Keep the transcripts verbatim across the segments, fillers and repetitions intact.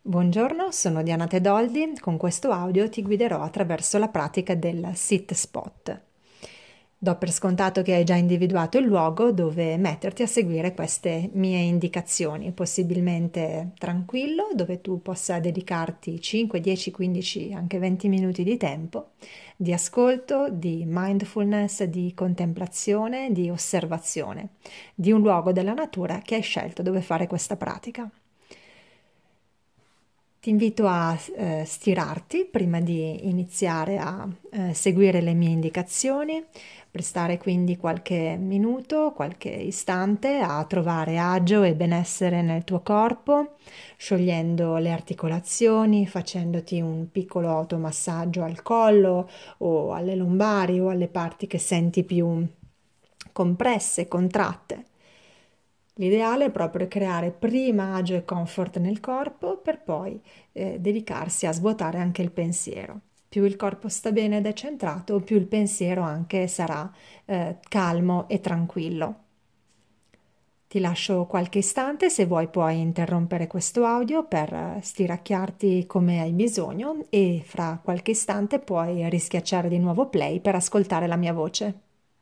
Buongiorno, sono Diana Tedoldi. Con questo audio ti guiderò attraverso la pratica del sit spot. Do per scontato che hai già individuato il luogo dove metterti a seguire queste mie indicazioni, possibilmente tranquillo, dove tu possa dedicarti cinque, dieci, quindici, anche venti minuti di tempo di ascolto, di mindfulness, di contemplazione, di osservazione, di un luogo della natura che hai scelto dove fare questa pratica. Ti invito a eh, stirarti prima di iniziare a eh, seguire le mie indicazioni, prestare quindi qualche minuto, qualche istante a trovare agio e benessere nel tuo corpo, sciogliendo le articolazioni, facendoti un piccolo automassaggio al collo o alle lombari o alle parti che senti più compresse, contratte. L'ideale è proprio creare prima agio e comfort nel corpo per poi eh, dedicarsi a svuotare anche il pensiero. Più il corpo sta bene ed è centrato, più il pensiero anche sarà eh, calmo e tranquillo. Ti lascio qualche istante, se vuoi puoi interrompere questo audio per eh, stiracchiarti come hai bisogno e fra qualche istante puoi rischiacciare di nuovo play per ascoltare la mia voce.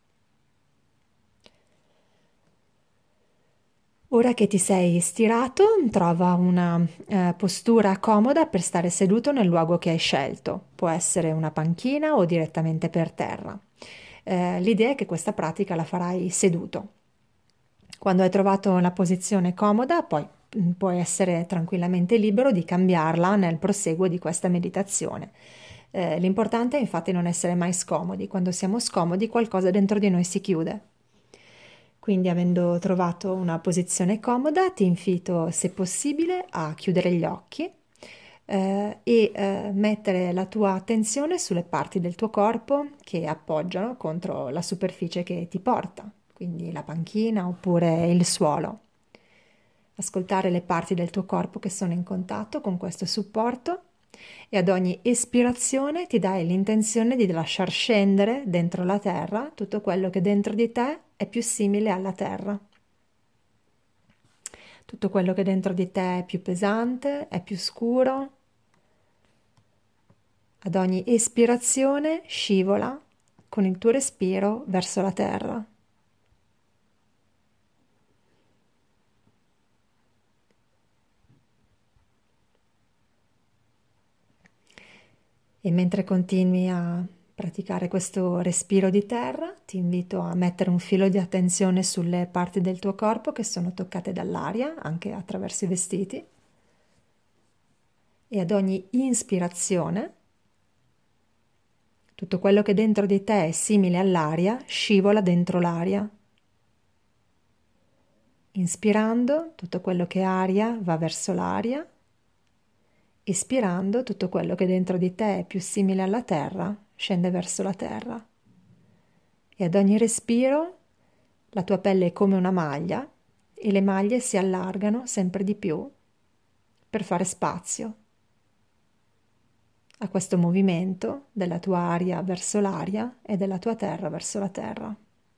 Ora che ti sei stirato, trova una eh, postura comoda per stare seduto nel luogo che hai scelto. Può essere una panchina o direttamente per terra. Eh, l'idea è che questa pratica la farai seduto. Quando hai trovato la posizione comoda, poi mm, puoi essere tranquillamente libero di cambiarla nel proseguo di questa meditazione. Eh, l'importante è infatti non essere mai scomodi. Quando siamo scomodi, qualcosa dentro di noi si chiude. Quindi, avendo trovato una posizione comoda, ti invito, se possibile, a chiudere gli occhi eh, e eh, mettere la tua attenzione sulle parti del tuo corpo che appoggiano contro la superficie che ti porta, quindi la panchina oppure il suolo. Ascoltare le parti del tuo corpo che sono in contatto con questo supporto e ad ogni espirazione ti dai l'intenzione di lasciar scendere dentro la terra tutto quello che dentro di te è più simile alla terra. Tutto quello che dentro di te è più pesante, è più scuro. Ad ogni espirazione scivola con il tuo respiro verso la terra. E mentre continui a praticare questo respiro di terra, ti invito a mettere un filo di attenzione sulle parti del tuo corpo che sono toccate dall'aria, anche attraverso i vestiti. E ad ogni inspirazione, tutto quello che dentro di te è simile all'aria scivola dentro l'aria. Inspirando, tutto quello che è aria va verso l'aria. Espirando, tutto quello che dentro di te è più simile alla terra scende verso la terra. E ad ogni respiro la tua pelle è come una maglia e le maglie si allargano sempre di più per fare spazio a questo movimento della tua aria verso l'aria e della tua terra verso la terra.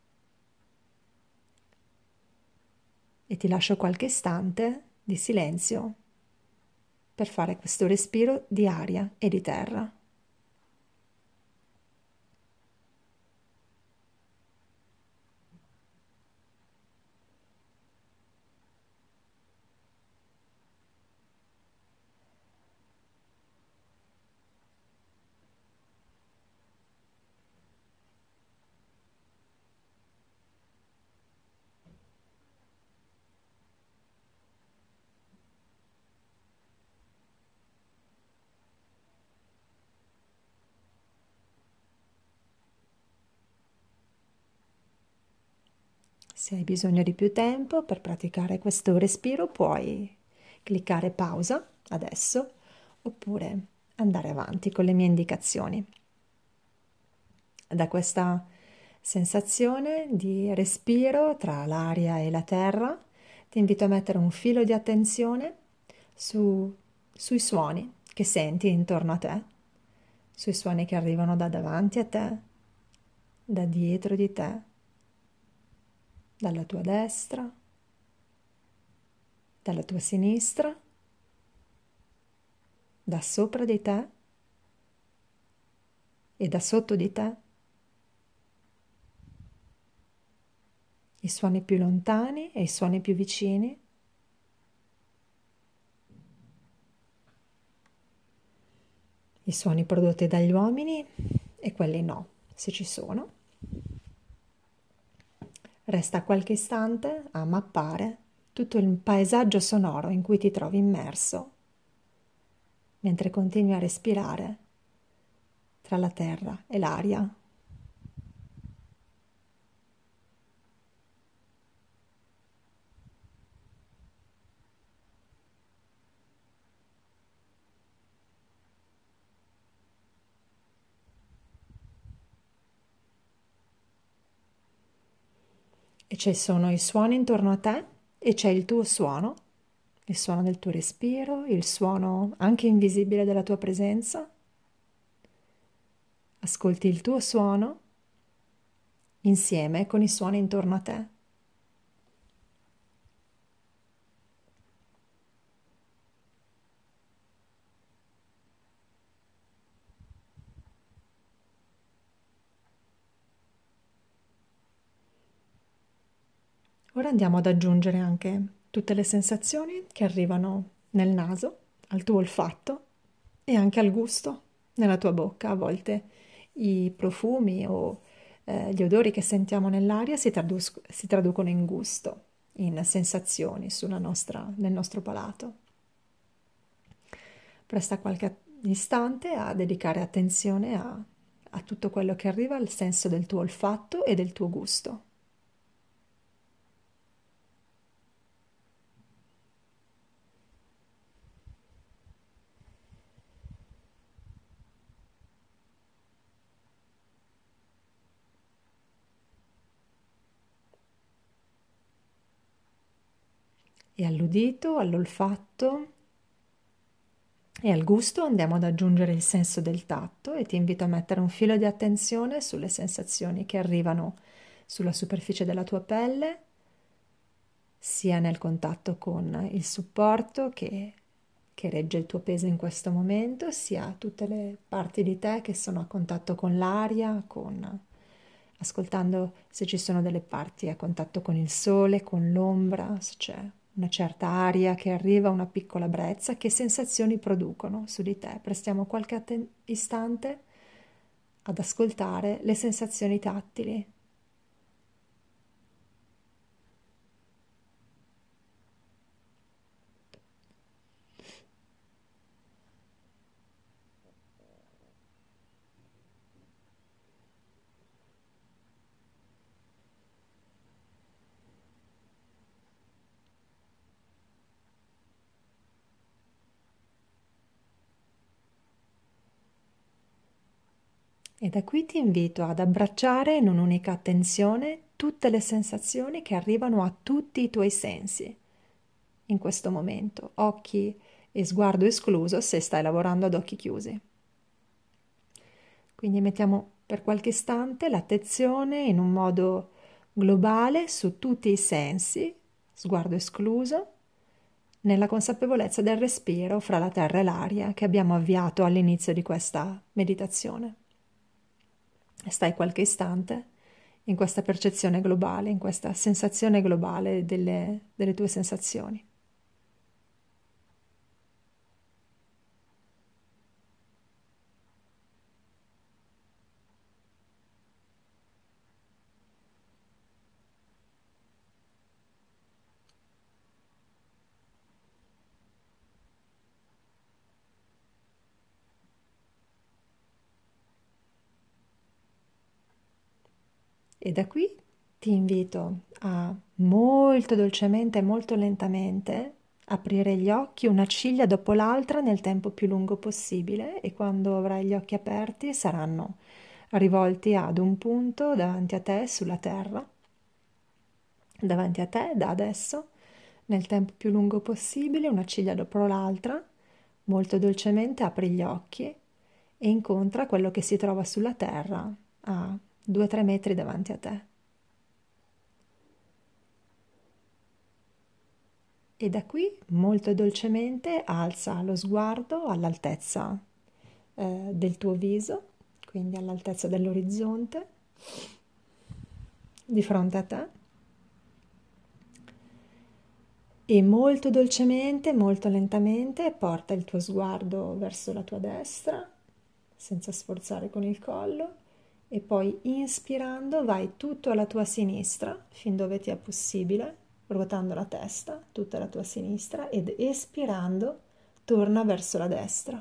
E ti lascio qualche istante di silenzio per fare questo respiro di aria e di terra. Se hai bisogno di più tempo per praticare questo respiro, puoi cliccare pausa adesso oppure andare avanti con le mie indicazioni. Da questa sensazione di respiro tra l'aria e la terra, ti invito a mettere un filo di attenzione su, sui suoni che senti intorno a te, sui suoni che arrivano da davanti a te, da dietro di te, dalla tua destra, dalla tua sinistra da sopra di te e da sotto di te, i suoni più lontani e i suoni più vicini, i suoni prodotti dagli uomini e quelli no, se ci sono. Resta qualche istante a mappare tutto il paesaggio sonoro in cui ti trovi immerso, mentre continui a respirare tra la terra e l'aria. E ci sono i suoni intorno a te e c'è il tuo suono, il suono del tuo respiro, il suono anche invisibile della tua presenza. Ascolti il tuo suono insieme con i suoni intorno a te. Ora andiamo ad aggiungere anche tutte le sensazioni che arrivano nel naso, al tuo olfatto e anche al gusto nella tua bocca. A volte i profumi o eh, gli odori che sentiamo nell'aria si, tradus- si traducono in gusto, in sensazioni sulla nostra- nel nostro palato. Presta qualche istante a dedicare attenzione a, a tutto quello che arriva al senso del tuo olfatto e del tuo gusto. E all'udito, all'olfatto e al gusto andiamo ad aggiungere il senso del tatto e ti invito a mettere un filo di attenzione sulle sensazioni che arrivano sulla superficie della tua pelle, sia nel contatto con il supporto che, che regge il tuo peso in questo momento, sia tutte le parti di te che sono a contatto con l'aria, con, ascoltando se ci sono delle parti a contatto con il sole, con l'ombra, se c'è una certa aria che arriva, una piccola brezza, che sensazioni producono su di te. Prestiamo qualche atten- istante ad ascoltare le sensazioni tattili. E da qui ti invito ad abbracciare in un'unica attenzione tutte le sensazioni che arrivano a tutti i tuoi sensi in questo momento, occhi e sguardo escluso se stai lavorando ad occhi chiusi. Quindi mettiamo per qualche istante l'attenzione in un modo globale su tutti i sensi, sguardo escluso, nella consapevolezza del respiro fra la terra e l'aria che abbiamo avviato all'inizio di questa meditazione. E stai qualche istante in questa percezione globale, in questa sensazione globale delle, delle tue sensazioni. E da qui ti invito a molto dolcemente e molto lentamente aprire gli occhi una ciglia dopo l'altra nel tempo più lungo possibile e quando avrai gli occhi aperti saranno rivolti ad un punto davanti a te sulla terra, davanti a te da adesso, nel tempo più lungo possibile, una ciglia dopo l'altra, molto dolcemente apri gli occhi e incontra quello che si trova sulla terra a due o tre metri davanti a te. E da qui molto dolcemente alza lo sguardo all'altezza eh, del tuo viso, quindi all'altezza dell'orizzonte, di fronte a te. E molto dolcemente, molto lentamente porta il tuo sguardo verso la tua destra, senza sforzare con il collo, e poi inspirando vai tutto alla tua sinistra, fin dove ti è possibile, ruotando la testa, tutta la tua sinistra, ed espirando torna verso la destra.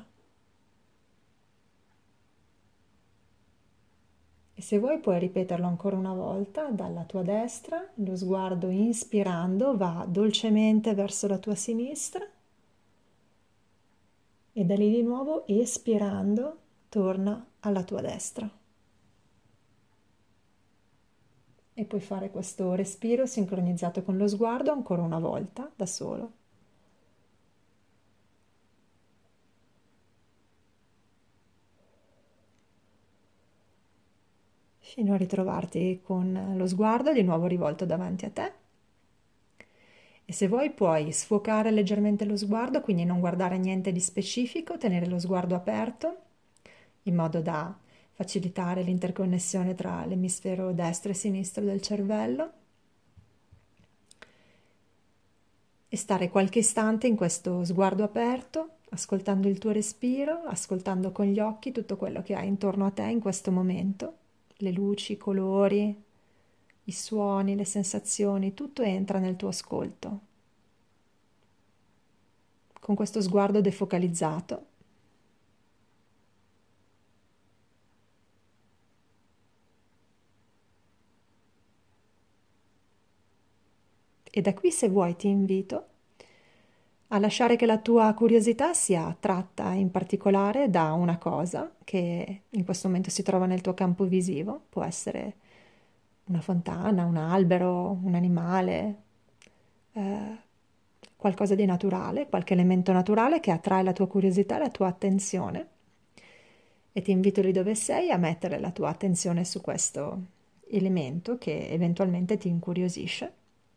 E se vuoi puoi ripeterlo ancora una volta dalla tua destra, lo sguardo inspirando va dolcemente verso la tua sinistra e da lì di nuovo espirando torna alla tua destra. E puoi fare questo respiro sincronizzato con lo sguardo ancora una volta da solo. Fino a ritrovarti con lo sguardo di nuovo rivolto davanti a te. E se vuoi puoi sfocare leggermente lo sguardo, quindi non guardare niente di specifico, tenere lo sguardo aperto in modo da facilitare l'interconnessione tra l'emisfero destro e sinistro del cervello e stare qualche istante in questo sguardo aperto, ascoltando il tuo respiro, ascoltando con gli occhi tutto quello che hai intorno a te in questo momento, le luci, i colori, i suoni, le sensazioni, tutto entra nel tuo ascolto. Con questo sguardo defocalizzato. E da qui, se vuoi, ti invito a lasciare che la tua curiosità sia attratta in particolare da una cosa che in questo momento si trova nel tuo campo visivo. Può essere una fontana, un albero, un animale, eh, qualcosa di naturale, qualche elemento naturale che attrae la tua curiosità e la tua attenzione. E ti invito lì dove sei a mettere la tua attenzione su questo elemento che eventualmente ti incuriosisce.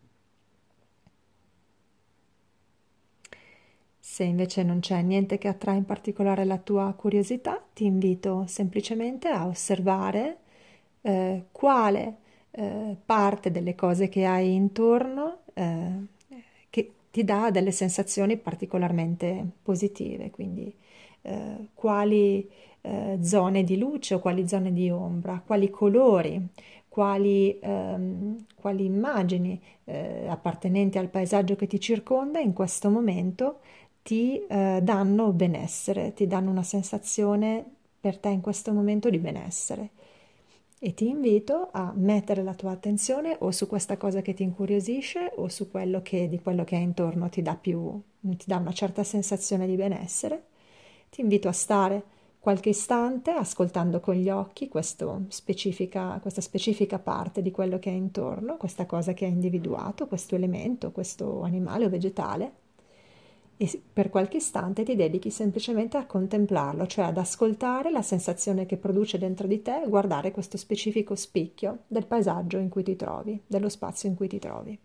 Se invece non c'è niente che attrae in particolare la tua curiosità, ti invito semplicemente a osservare eh, quale eh, parte delle cose che hai intorno eh, che ti dà delle sensazioni particolarmente positive, quindi eh, quali eh, zone di luce o quali zone di ombra, quali colori, quali, ehm, quali immagini eh, appartenenti al paesaggio che ti circonda in questo momento ti eh, danno benessere, ti danno una sensazione per te in questo momento di benessere. E ti invito a mettere la tua attenzione o su questa cosa che ti incuriosisce o su quello che di quello che hai intorno ti dà più, ti dà una certa sensazione di benessere. Ti invito a stare qualche istante ascoltando con gli occhi questo specifica, questa specifica parte di quello che hai intorno, questa cosa che hai individuato, questo elemento, questo animale o vegetale. E per qualche istante ti dedichi semplicemente a contemplarlo, cioè ad ascoltare la sensazione che produce dentro di te e guardare questo specifico spicchio del paesaggio in cui ti trovi, dello spazio in cui ti trovi.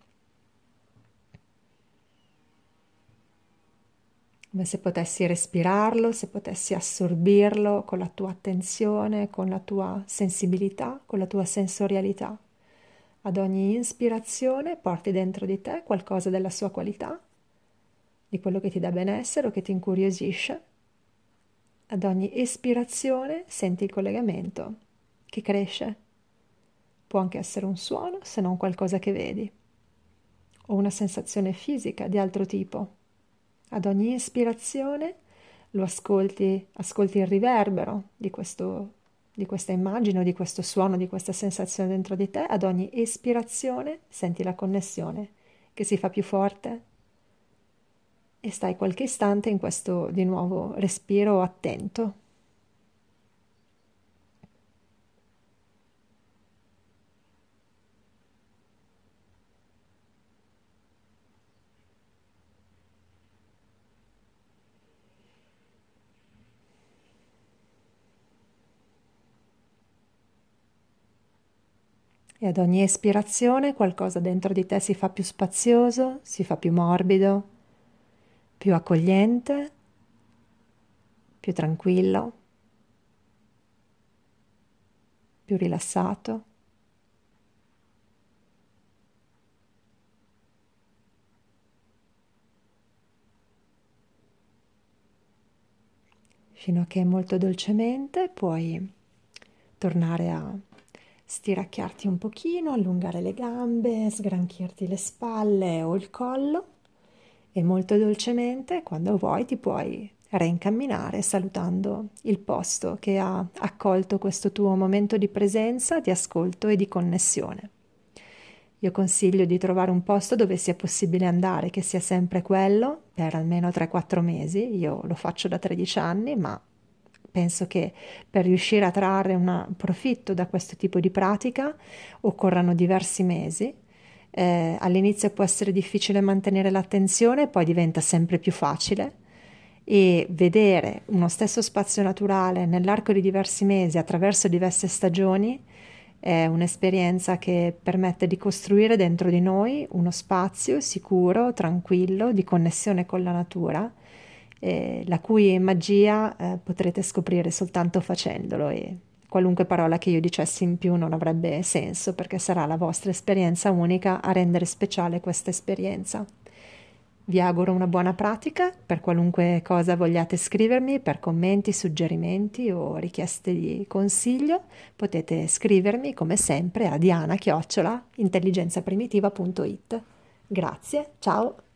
Come se potessi respirarlo, se potessi assorbirlo con la tua attenzione, con la tua sensibilità, con la tua sensorialità. Ad ogni ispirazione porti dentro di te qualcosa della sua qualità, di quello che ti dà benessere o che ti incuriosisce. Ad ogni espirazione senti il collegamento che cresce. Può anche essere un suono, se non qualcosa che vedi, o una sensazione fisica di altro tipo. Ad ogni ispirazione lo ascolti, ascolti il riverbero di questo, di questa immagine o di questo suono, di questa sensazione dentro di te. Ad ogni espirazione senti la connessione che si fa più forte e stai qualche istante in questo di nuovo respiro attento. e ad ogni espirazione qualcosa dentro di te si fa più spazioso, si fa più morbido, più accogliente, più tranquillo, più rilassato. Fino a che molto dolcemente puoi tornare a stiracchiarti un pochino, allungare le gambe, sgranchirti le spalle o il collo e molto dolcemente, quando vuoi, ti puoi reincamminare salutando il posto che ha accolto questo tuo momento di presenza, di ascolto e di connessione. Io consiglio di trovare un posto dove sia possibile andare, che sia sempre quello, per almeno tre quattro mesi. Io lo faccio da tredici anni, ma penso che per riuscire a trarre un profitto da questo tipo di pratica occorrano diversi mesi. Eh, all'inizio può essere difficile mantenere l'attenzione, poi diventa sempre più facile e vedere uno stesso spazio naturale nell'arco di diversi mesi attraverso diverse stagioni è un'esperienza che permette di costruire dentro di noi uno spazio sicuro, tranquillo, di connessione con la natura, eh, la cui magia eh, potrete scoprire soltanto facendolo, e qualunque parola che io dicessi in più non avrebbe senso, perché sarà la vostra esperienza unica a rendere speciale questa esperienza. Vi auguro una buona pratica. Per qualunque cosa vogliate scrivermi, per commenti, suggerimenti o richieste di consiglio, potete scrivermi come sempre a diana chiocciola intelligenzaprimitiva punto it. Grazie, ciao!